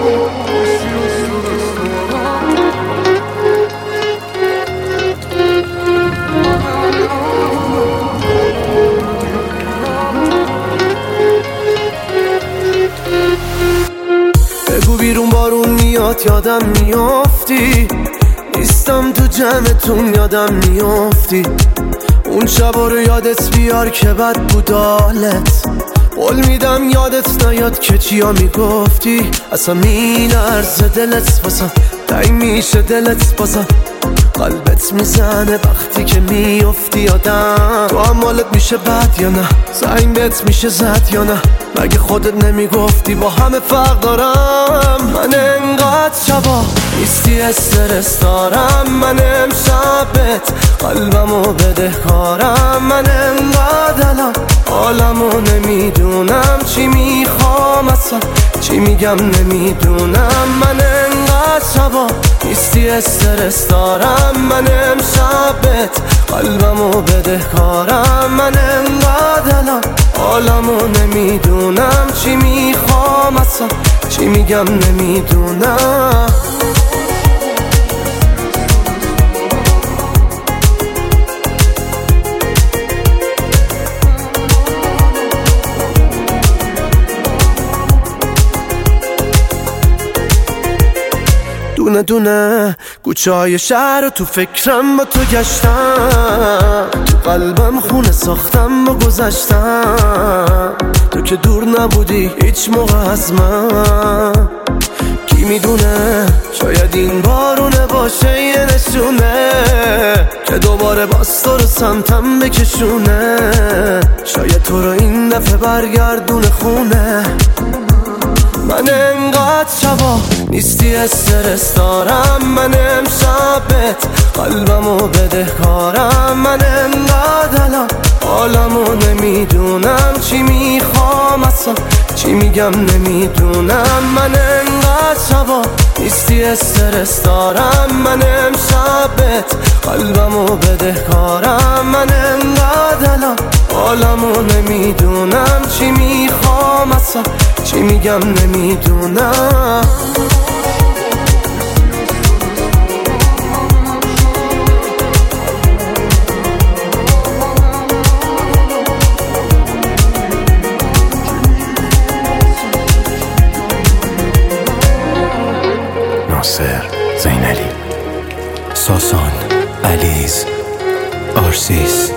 بگو بیرون بارون میاد یادم میافتی، نیستم تو جمعتون یادم میافتی. اون شبا رو یادت بیار که بد بود حالت، قول میدم یادت نیاد که چیا میگفتی. اصلا میلرزه دلت واسم، تنگ میشه دلت بازم، قلبت میزنه وقتی که میافتی یادم. تو هم حالت میشه بد یا نه؟ زنگ بهت میشه زد یا نه؟ مگه خودت نمیگفتی با همه فرق دارم؟ من انقدر شبا نیستی استرس دارم، من امشبت قلبمو بدهکارم. من انقدر الان حالمو نمیدونم، چی میخوام اصلا چی میگم نمیدونم. من انقدر شبا نیستی استرس دارم، من امشبت قلبمو بدهکارم. من انقدر الان حالمو نمیدونم، چی میخوام اصلا چی میگم نمیدونم. دونه دونه کوچه های شهر رو تو فکرم با تو گشتم، تو قلبم خونه ساختم با گذشتم. تو که دور نبودی هیچ موقع از من، کی میدونه شاید این بارونه باشه یه نشونه که دوباره باز تو رو سمتم بکشونه. شاید تو رو این دفعه برگردونه خونه. من انقدر شبا نیستی استرس دارم، من امشبت قلبمو بدهکارم. من انقدر الان حالمو نمیدونم، چی میخوام اصلا چی میگم نمیدونم. من انقدر شبا نیستی استرس دارم، من امشبت قلبمو بدهکارم. من انقدر الان حالمو نمیدونم، چی میخوام اصلا چی میگم نمیدونم. ناصر زینلی، ساسان علیز، آرسیس